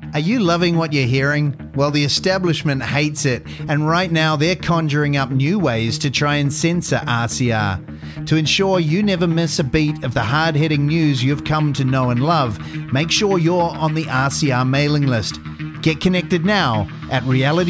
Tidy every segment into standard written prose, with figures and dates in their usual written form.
Are you loving what you're hearing? Well, the establishment hates it, and right now they're conjuring up new ways to try and censor RCR. To ensure you never miss a beat of the hard-hitting news you've come to know and love, make sure you're on the RCR mailing list. Get connected now at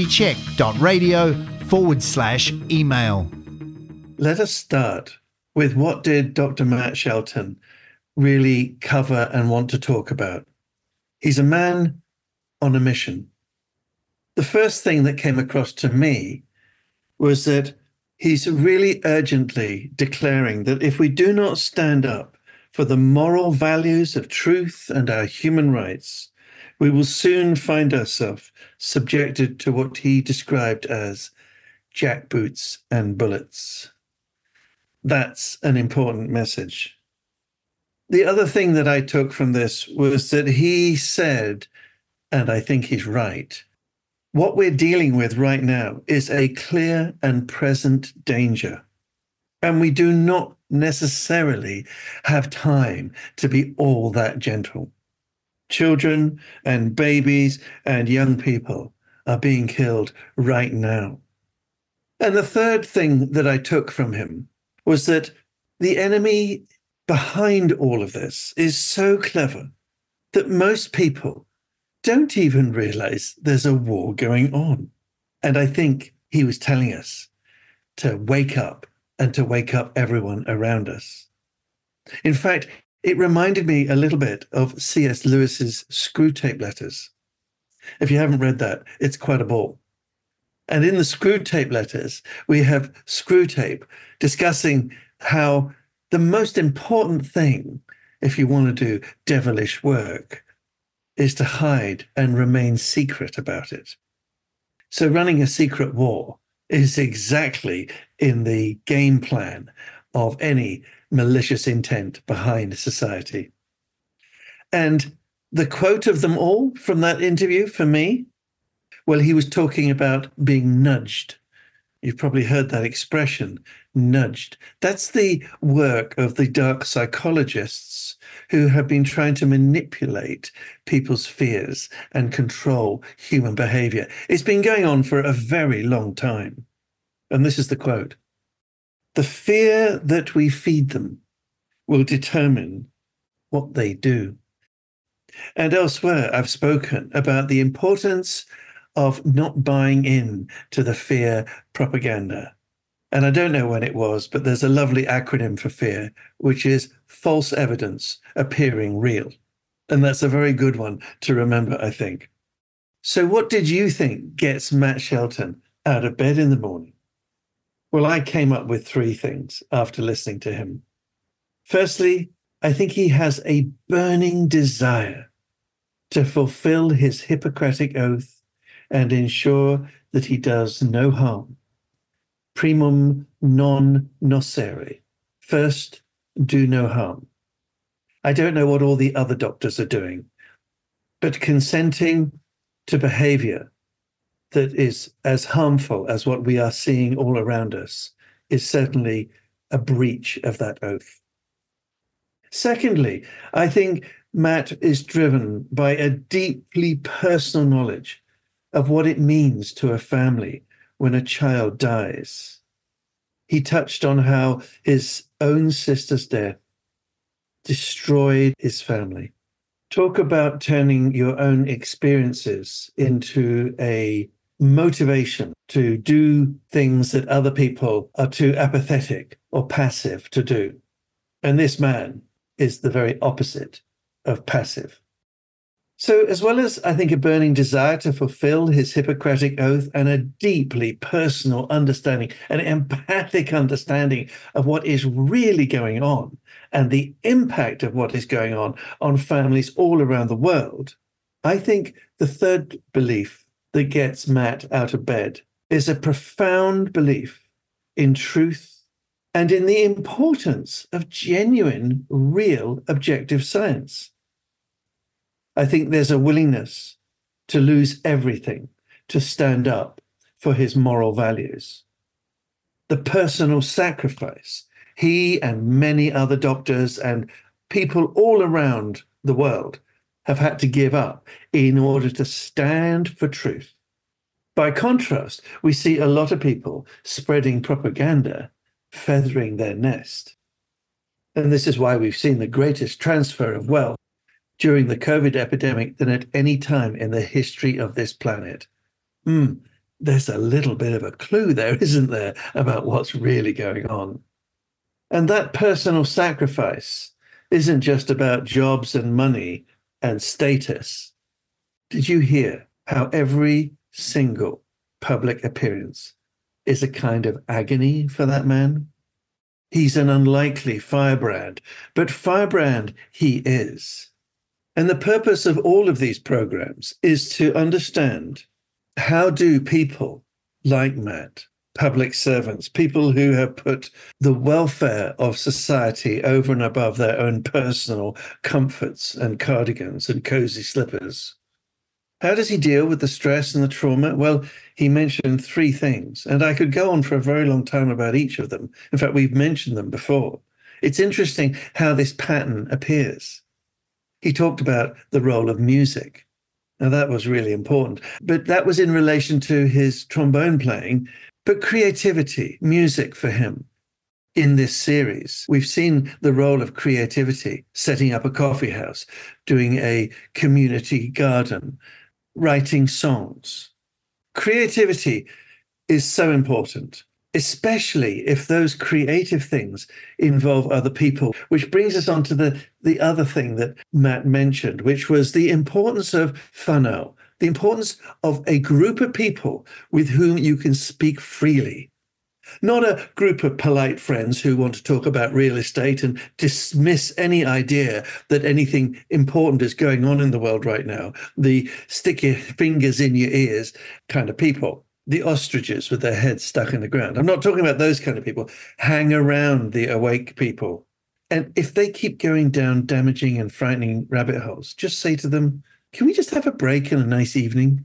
realitycheck.radio/email. Let us start with what did Dr. Matt Shelton really cover and want to talk about. He's a man on a mission. The first thing that came across to me was that he's really urgently declaring that if we do not stand up for the moral values of truth and our human rights, we will soon find ourselves subjected to what he described as jackboots and bullets. That's an important message. The other thing that I took from this was that he said, and I think he's right, what we're dealing with right now is a clear and present danger. And we do not necessarily have time to be all that gentle. Children and babies and young people are being killed right now. And the third thing that I took from him was that the enemy behind all of this is so clever that most people don't even realize there's a war going on. And I think he was telling us to wake up and to wake up everyone around us. In fact, it reminded me a little bit of C.S. Lewis's Screwtape Letters. If you haven't read that, it's quite a ball. And in the Screwtape Letters, we have Screwtape discussing how the most important thing, if you want to do devilish work, is to hide and remain secret about it. So running a secret war is exactly in the game plan of any malicious intent behind society. And the quote of them all from that interview for me, well, he was talking about being nudged. You've probably heard that expression, nudged. That's the work of the dark psychologists who have been trying to manipulate people's fears and control human behavior. It's been going on for a very long time. And this is the quote: "The fear that we feed them will determine what they do." And elsewhere, I've spoken about the importance of not buying in to the fear propaganda. And I don't know when it was, but there's a lovely acronym for fear, which is false evidence appearing real. And that's a very good one to remember, I think. So what did you think gets Matt Shelton out of bed in the morning? Well, I came up with three things after listening to him. Firstly, I think he has a burning desire to fulfill his Hippocratic oath and ensure that he does no harm. Primum non nocere. First, do no harm. I don't know what all the other doctors are doing, but consenting to behavior that is as harmful as what we are seeing all around us is certainly a breach of that oath. Secondly, I think Matt is driven by a deeply personal knowledge of what it means to a family when a child dies. He touched on how his own sister's death destroyed his family. Talk about turning your own experiences into a motivation to do things that other people are too apathetic or passive to do. And this man is the very opposite of passive. So as well as, I think, a burning desire to fulfill his Hippocratic oath and a deeply personal understanding, an empathic understanding of what is really going on and the impact of what is going on families all around the world, I think the third belief that gets Matt out of bed is a profound belief in truth and in the importance of genuine, real, objective science. I think there's a willingness to lose everything to stand up for his moral values. The personal sacrifice he and many other doctors and people all around the world have had to give up in order to stand for truth. By contrast, we see a lot of people spreading propaganda, feathering their nest. And this is why we've seen the greatest transfer of wealth during the COVID epidemic than at any time in the history of this planet. There's a little bit of a clue there, isn't there, about what's really going on? And that personal sacrifice isn't just about jobs and money and status. Did you hear how every single public appearance is a kind of agony for that man? He's an unlikely firebrand, but firebrand he is. And the purpose of all of these programs is to understand, how do people like Matt, public servants, people who have put the welfare of society over and above their own personal comforts and cardigans and cozy slippers, how does he deal with the stress and the trauma? Well, he mentioned three things, and I could go on for a very long time about each of them. In fact, we've mentioned them before. It's interesting how this pattern appears. He talked about the role of music. Now, that was really important, but that was in relation to his trombone playing, but creativity, music for him. In this series, we've seen the role of creativity, setting up a coffee house, doing a community garden, writing songs. Creativity is so important, especially if those creative things involve other people, which brings us on to the other thing that Matt mentioned, which was the importance of whānau, the importance of a group of people with whom you can speak freely. Not a group of polite friends who want to talk about real estate and dismiss any idea that anything important is going on in the world right now. The stick your fingers in your ears kind of people. The ostriches with their heads stuck in the ground. I'm not talking about those kind of people. Hang around the awake people. And if they keep going down damaging and frightening rabbit holes, just say to them, can we just have a break and a nice evening?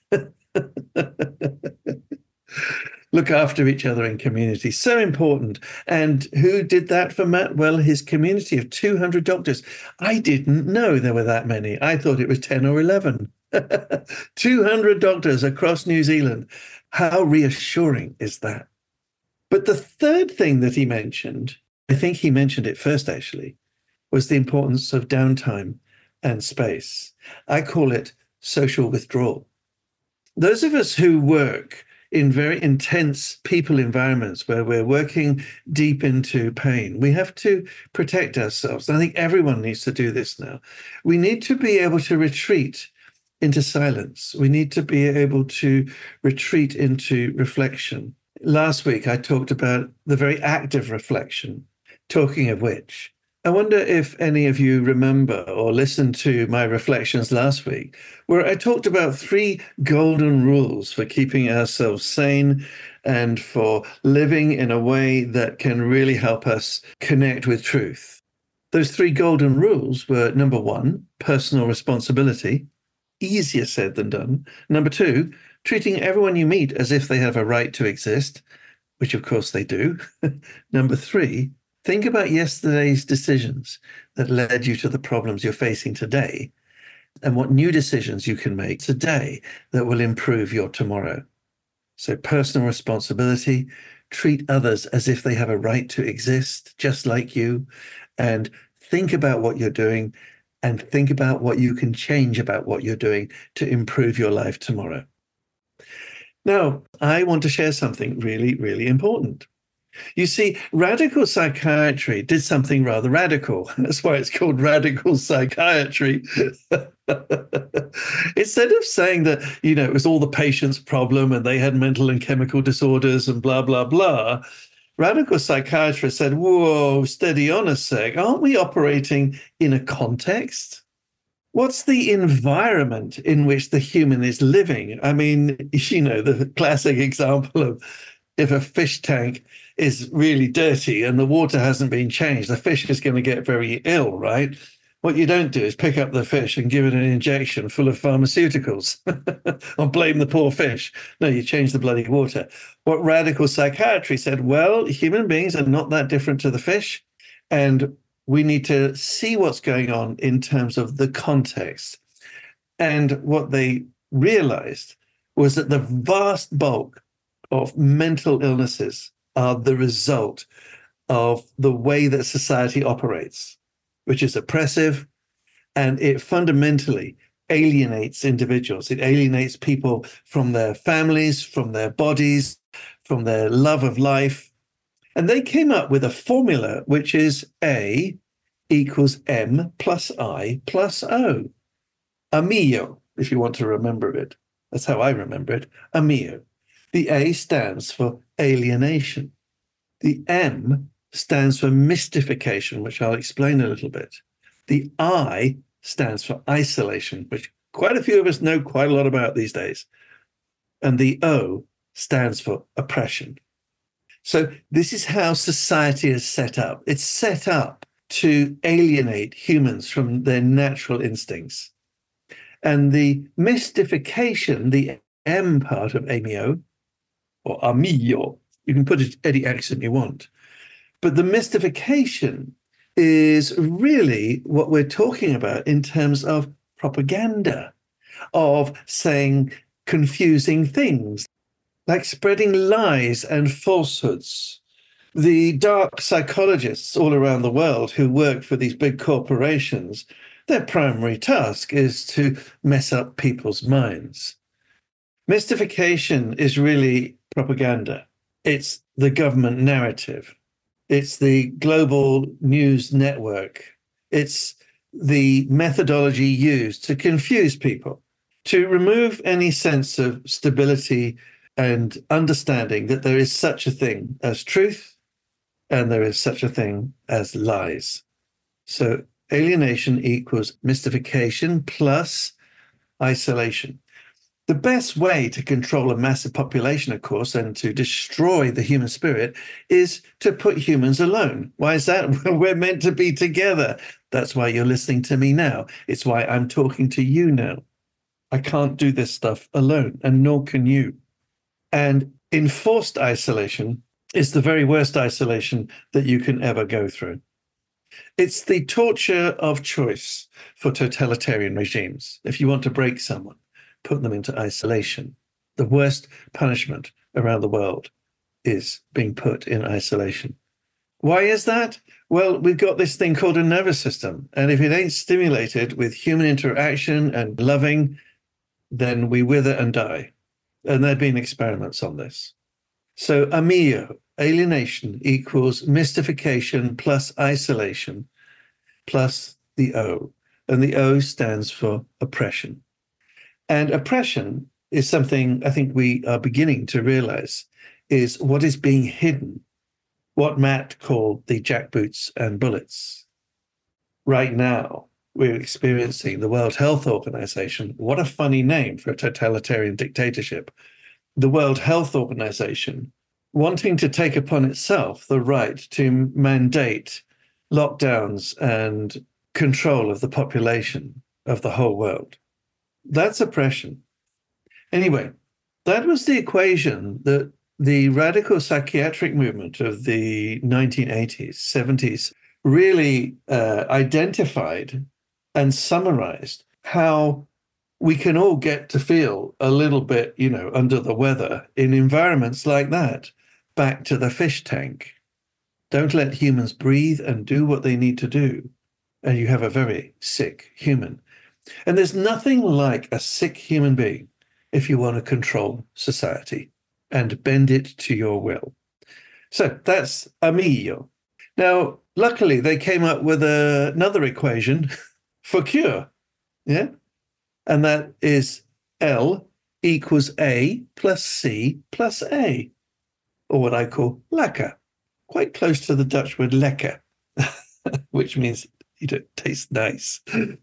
Look after each other in community. So important. And who did that for Matt? Well, his community of 200 doctors. I didn't know there were that many. I thought it was 10 or 11. 200 doctors across New Zealand. How reassuring is that? But the third thing that he mentioned, I think he mentioned it first actually, was the importance of downtime and space. I call it social withdrawal. Those of us who work in very intense people environments where we're working deep into pain, we have to protect ourselves. And I think everyone needs to do this now. We need to be able to retreat into silence. We need to be able to retreat into reflection. Last week, I talked about the very act of reflection, talking of which, I wonder if any of you remember or listened to my reflections last week, where I talked about 3 golden rules for keeping ourselves sane and for living in a way that can really help us connect with truth. Those 3 golden rules were, number 1, personal responsibility, easier said than done. Number 2, treating everyone you meet as if they have a right to exist, which of course they do. Number 3, think about yesterday's decisions that led you to the problems you're facing today, and what new decisions you can make today that will improve your tomorrow. So personal responsibility, treat others as if they have a right to exist, just like you, and think about what you're doing and think about what you can change about what you're doing to improve your life tomorrow. Now, I want to share something really, really important. You see, radical psychiatry did something rather radical. That's why it's called radical psychiatry. Instead of saying that, it was all the patient's problem and they had mental and chemical disorders and blah, blah, blah, radical psychiatrists said, whoa, steady on a sec. Aren't we operating in a context? What's the environment in which the human is living? I mean, the classic example of if a fish tank is really dirty and the water hasn't been changed, the fish is going to get very ill, right? What you don't do is pick up the fish and give it an injection full of pharmaceuticals or blame the poor fish. No, you change the bloody water. What radical psychiatry said, well, human beings are not that different to the fish. And we need to see what's going on in terms of the context. And what they realized was that the vast bulk of mental illnesses are the result of the way that society operates, which is oppressive, and it fundamentally alienates individuals. It alienates people from their families, from their bodies, from their love of life. And they came up with a formula, which is A equals M plus I plus O. Amigo, if you want to remember it. That's how I remember it. Amigo. The A stands for alienation. The M stands for mystification, which I'll explain a little bit. The I stands for isolation, which quite a few of us know quite a lot about these days. And the O stands for oppression. So this is how society is set up. It's set up to alienate humans from their natural instincts. And the mystification, the M part of amio, or amigo, you can put it any accent you want. But the mystification is really what we're talking about in terms of propaganda, of saying confusing things, like spreading lies and falsehoods. The dark psychologists all around the world who work for these big corporations, their primary task is to mess up people's minds. Mystification is really propaganda. It's the government narrative. It's the global news network. It's the methodology used to confuse people, to remove any sense of stability and understanding that there is such a thing as truth and there is such a thing as lies. So alienation equals mystification plus isolation. The best way to control a massive population, of course, and to destroy the human spirit is to put humans alone. Why is that? We're meant to be together. That's why you're listening to me now. It's why I'm talking to you now. I can't do this stuff alone, and nor can you. And enforced isolation is the very worst isolation that you can ever go through. It's the torture of choice for totalitarian regimes. If you want to break someone, put them into isolation. The worst punishment around the world is being put in isolation. Why is that? Well, we've got this thing called a nervous system. And if it ain't stimulated with human interaction and loving, then we wither and die. And there have been experiments on this. So amigo, alienation, equals mystification plus isolation plus the O. And the O stands for oppression. And oppression is something I think we are beginning to realize is what is being hidden, what Matt called the jackboots and bullets. Right now, we're experiencing the World Health Organization. What a funny name for a totalitarian dictatorship. The World Health Organization wanting to take upon itself the right to mandate lockdowns and control of the population of the whole world. That's oppression. Anyway, that was the equation that the radical psychiatric movement of the 1980s, 70s really identified and summarized how we can all get to feel a little bit, under the weather in environments like that. Back to the fish tank. Don't let humans breathe and do what they need to do. And you have a very sick human. And there's nothing like a sick human being if you want to control society and bend it to your will. So that's amigo. Now, luckily, they came up with another equation for cure. Yeah. And that is L equals A plus C plus A, or what I call lekker, quite close to the Dutch word lekker, which means it tastes nice.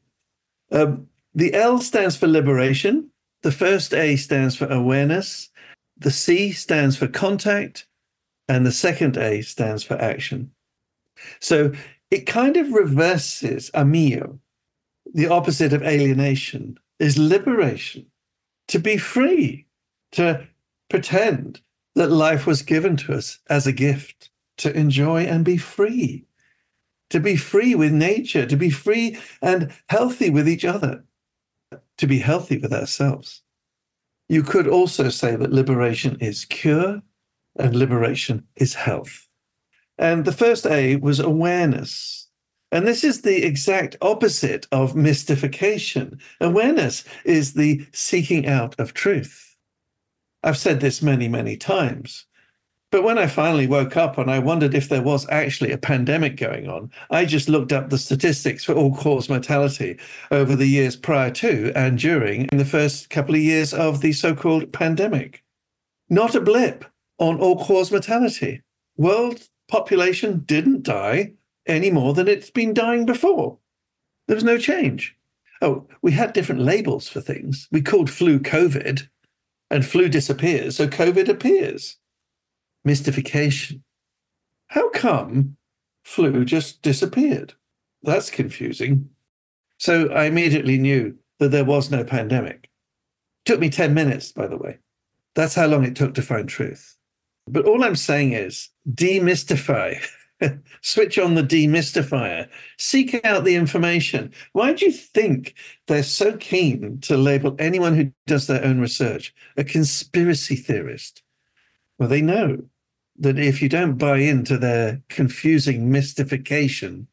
The L stands for liberation. The first A stands for awareness. The C stands for contact. And the second A stands for action. So it kind of reverses amigo. The opposite of alienation is liberation. To be free, to pretend that life was given to us as a gift, to enjoy and be free. to be free with nature, to be free and healthy with each other, to be healthy with ourselves. You could also say that liberation is cure and liberation is health. And the first A was awareness. And this is the exact opposite of mystification. Awareness is the seeking out of truth. I've said this many, many times. But when I finally woke up and I wondered if there was actually a pandemic going on, I just looked up the statistics for all-cause mortality over the years prior to and during the first couple of years of the so-called pandemic. Not a blip on all-cause mortality. World population didn't die any more than it's been dying before. There was no change. Oh, we had different labels for things. We called flu COVID, and flu disappears, so COVID appears. Mystification. How come flu just disappeared? That's confusing. So I immediately knew that there was no pandemic. It took me 10 minutes, by the way. That's how long it took to find truth. But all I'm saying is demystify. Switch on the demystifier. Seek out the information. Why do you think they're so keen to label anyone who does their own research a conspiracy theorist? Well, they know that if you don't buy into their confusing mystification,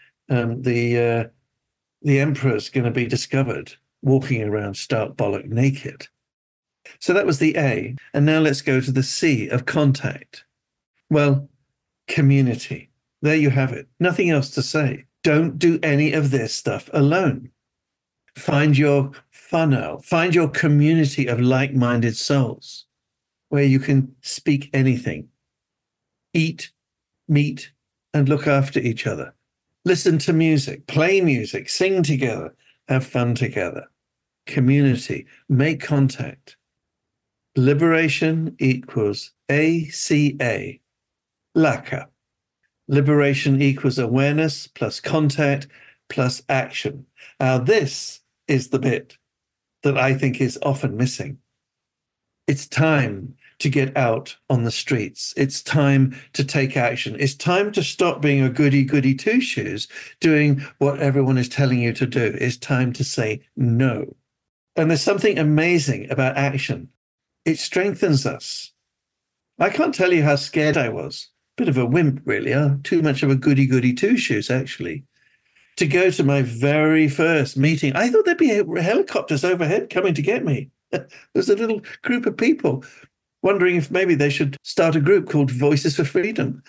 the emperor's going to be discovered walking around stark bollock naked. So that was the A. And now let's go to the C of contact. Well, community. There you have it. Nothing else to say. Don't do any of this stuff alone. Find your funnel. Find your community of like-minded souls where you can speak anything. Eat, meet, and look after each other. Listen to music, play music, sing together, have fun together. Community, make contact. Liberation equals ACA, LACA. Liberation equals awareness plus contact plus action. Now, this is the bit that I think is often missing. It's time to get out on the streets. It's time to take action. It's time to stop being a goody-goody two-shoes, doing what everyone is telling you to do. It's time to say no. And there's something amazing about action. It strengthens us. I can't tell you how scared I was. Bit of a wimp, really. Too much of a goody-goody two-shoes, actually. To go to my very first meeting, I thought there'd be helicopters overhead coming to get me. There's a little group of people wondering if maybe they should start a group called Voices for Freedom.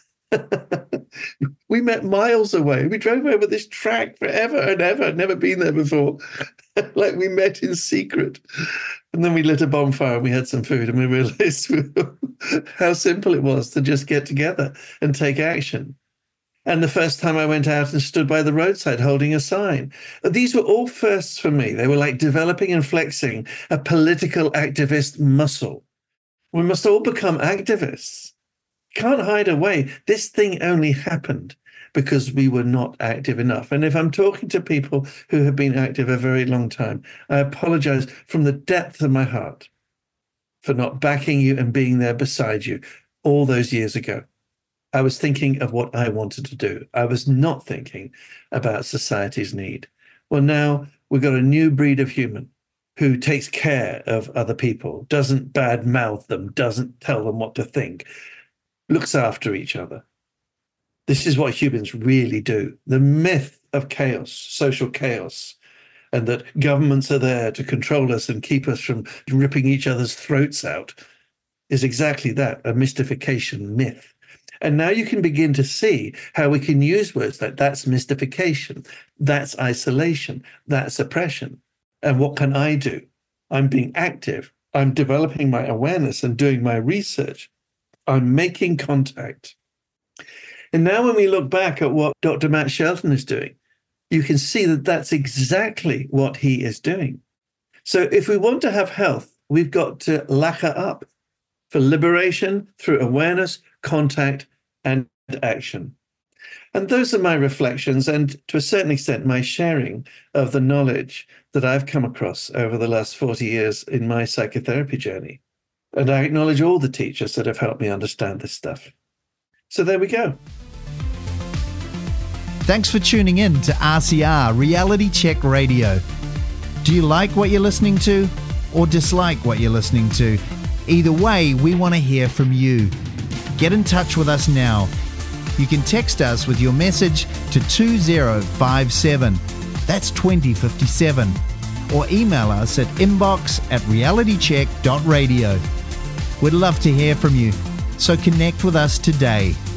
We met miles away. We drove over this track forever and ever. I'd never been there before. Like we met in secret. And then we lit a bonfire and we had some food and we realized how simple it was to just get together and take action. And the first time I went out and stood by the roadside holding a sign. These were all firsts for me. They were like developing and flexing a political activist muscle. We must all become activists. Can't hide away. This thing only happened because we were not active enough. And if I'm talking to people who have been active a very long time, I apologize from the depth of my heart for not backing you and being there beside you all those years ago. I was thinking of what I wanted to do. I was not thinking about society's need. Well, now we've got a new breed of human who takes care of other people, doesn't badmouth them, doesn't tell them what to think, looks after each other. This is what humans really do. The myth of chaos, social chaos, and that governments are there to control us and keep us from ripping each other's throats out is exactly that, a mystification myth. And now you can begin to see how we can use words like that's mystification, that's isolation, that's oppression. And what can I do? I'm being active. I'm developing my awareness and doing my research. I'm making contact. And now when we look back at what Dr. Matt Shelton is doing, you can see that that's exactly what he is doing. So if we want to have health, we've got to lacquer up for liberation through awareness, contact, and action. And those are my reflections and, to a certain extent, my sharing of the knowledge that I've come across over the last 40 years in my psychotherapy journey. And I acknowledge all the teachers that have helped me understand this stuff. So there we go. Thanks for tuning in to RCR, Reality Check Radio. Do you like what you're listening to or dislike what you're listening to? Either way, we want to hear from you. Get in touch with us now. You can text us with your message to 2057. That's 2057. Or email us at inbox@realitycheck.radio. We'd love to hear from you, so connect with us today.